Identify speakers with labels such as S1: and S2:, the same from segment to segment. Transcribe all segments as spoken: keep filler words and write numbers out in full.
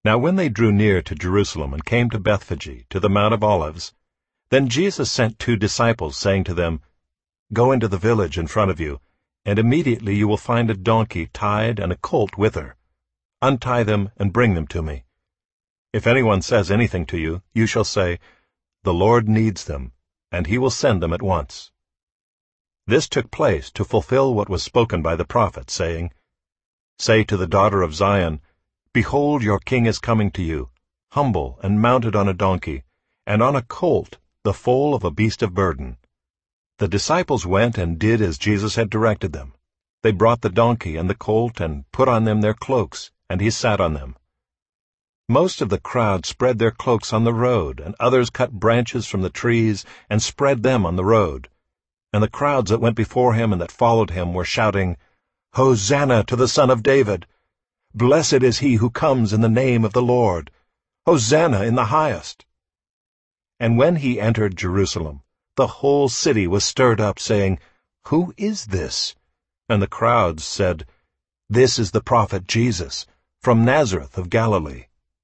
S1: Now when they drew near to Jerusalem and came to Bethphage, to the Mount of Olives, then Jesus sent two disciples, saying to them, Go into the village in front of you, and immediately you will find a donkey tied and a colt with her. Untie them and bring them to me. If anyone says anything to you, you shall say, The Lord needs them, and he will send them at once. This took place to fulfill what was spoken by the prophet, saying, Say to the daughter of Zion, Behold, your king is coming to you, humble and mounted on a donkey, and on a colt, the foal of a beast of burden. The disciples went and did as Jesus had directed them. They brought the donkey and the colt and put on them their cloaks, and he sat on them. Most of the crowd spread their cloaks on the road, and others cut branches from the trees and spread them on the road. And the crowds that went before him and that followed him were shouting, Hosanna to the Son of David! Blessed is he who comes in the name of the Lord! Hosanna in the highest! And when he entered Jerusalem, the whole city was stirred up, saying, Who is this? And the crowds said, This is the prophet Jesus, from Nazareth of Galilee.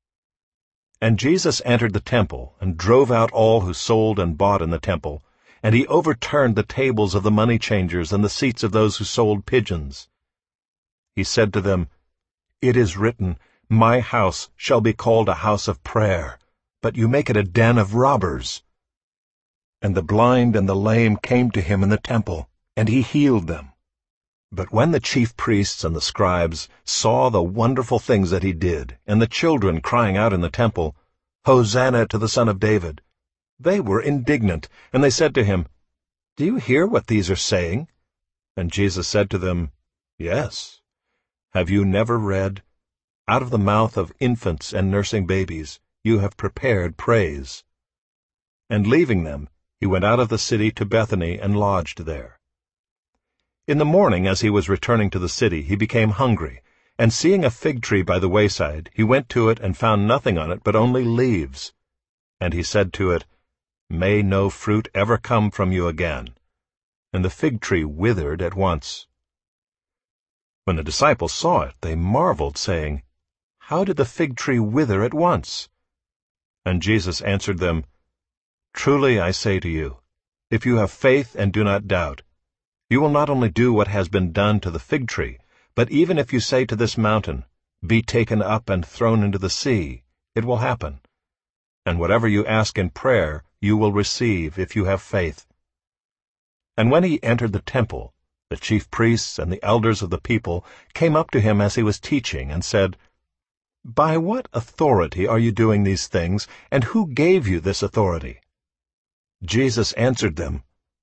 S1: And Jesus entered the temple, and drove out all who sold and bought in the temple, and he overturned the tables of the money changers and the seats of those who sold pigeons. He said to them, It is written, My house shall be called a house of prayer, but you make it a den of robbers. And the blind and the lame came to him in the temple, and he healed them. But when the chief priests and the scribes saw the wonderful things that he did, and the children crying out in the temple, Hosanna to the Son of David, they were indignant, and they said to him, Do you hear what these are saying? And Jesus said to them, Yes. Have you never read, Out of the mouth of infants and nursing babies you have prepared praise? And leaving them, he went out of the city to Bethany and lodged there. In the morning, as he was returning to the city, he became hungry, and seeing a fig tree by the wayside, he went to it and found nothing on it but only leaves. And he said to it, May no fruit ever come from you again. And the fig tree withered at once. When the disciples saw it, they marveled, saying, How did the fig tree wither at once? And Jesus answered them, Truly I say to you, if you have faith and do not doubt, you will not only do what has been done to the fig tree, but even if you say to this mountain, Be taken up and thrown into the sea, it will happen. And whatever you ask in prayer, you will receive if you have faith. And when he entered the temple, the chief priests and the elders of the people came up to him as he was teaching and said, By what authority are you doing these things, and who gave you this authority? Jesus answered them,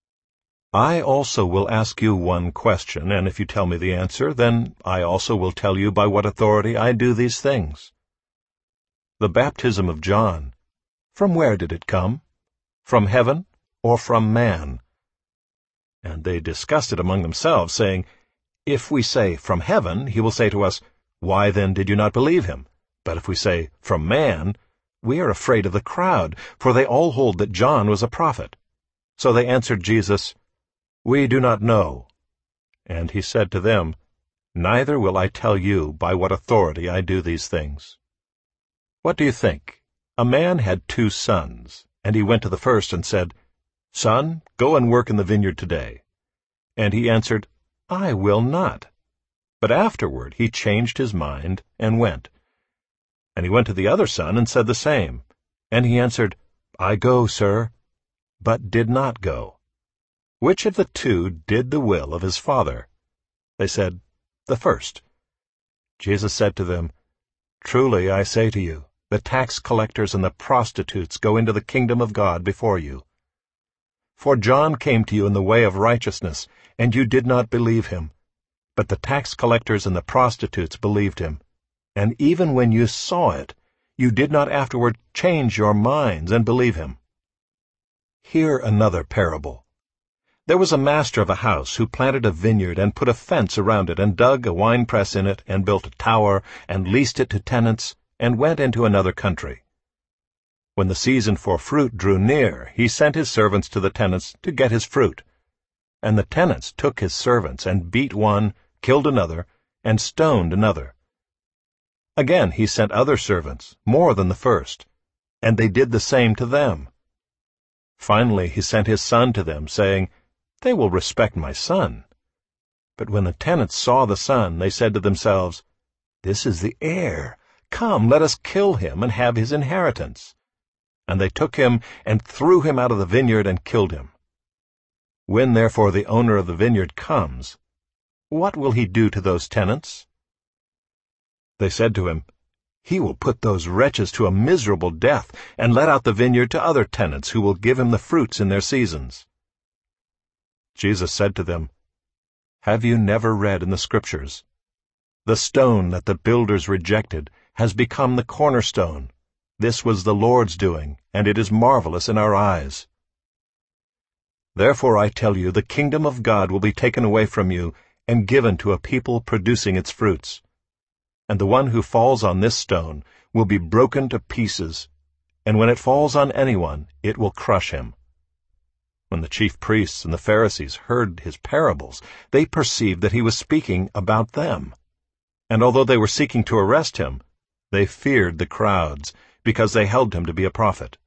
S1: I also will ask you one question, and if you tell me the answer, then I also will tell you by what authority I do these things. The baptism of John, from where did it come? From heaven or from man? And they discussed it among themselves, saying, If we say, From heaven, he will say to us, Why then did you not believe him? But if we say, From man, we are afraid of the crowd, for they all hold that John was a prophet. So they answered Jesus, We do not know. And he said to them, Neither will I tell you by what authority I do these things. What do you think? A man had two sons, and he went to the first and said, Son, go and work in the vineyard today. And he answered, I will not. But afterward he changed his mind and went. And he went to the other son and said the same. And he answered, I go, sir, but did not go. Which of the two did the will of his father? They said, The first. Jesus said to them, Truly I say to you, the tax collectors and the prostitutes go into the kingdom of God before you. For John came to you in the way of righteousness, and you did not believe him. But the tax collectors and the prostitutes believed him. And even when you saw it, you did not afterward change your minds and believe him. Hear another parable. There was a master of a house who planted a vineyard and put a fence around it and dug a winepress in it and built a tower and leased it to tenants and went into another country. When the season for fruit drew near, he sent his servants to the tenants to get his fruit. And the tenants took his servants and beat one, killed another, and stoned another. Again he sent other servants, more than the first, and they did the same to them. Finally he sent his son to them, saying, They will respect my son. But when the tenants saw the son, they said to themselves, This is the heir. Come, let us kill him and have his inheritance. And they took him and threw him out of the vineyard and killed him. When therefore the owner of the vineyard comes, what will he do to those tenants? They said to him, He will put those wretches to a miserable death, and let out the vineyard to other tenants who will give him the fruits in their seasons. Jesus said to them, Have you never read in the Scriptures, The stone that the builders rejected has become the cornerstone. This was the Lord's doing, and it is marvelous in our eyes. Therefore I tell you, the kingdom of God will be taken away from you and given to a people producing its fruits. And the one who falls on this stone will be broken to pieces, and when it falls on anyone, it will crush him. When the chief priests and the Pharisees heard his parables, they perceived that he was speaking about them. And although they were seeking to arrest him, they feared the crowds, because they held him to be a prophet.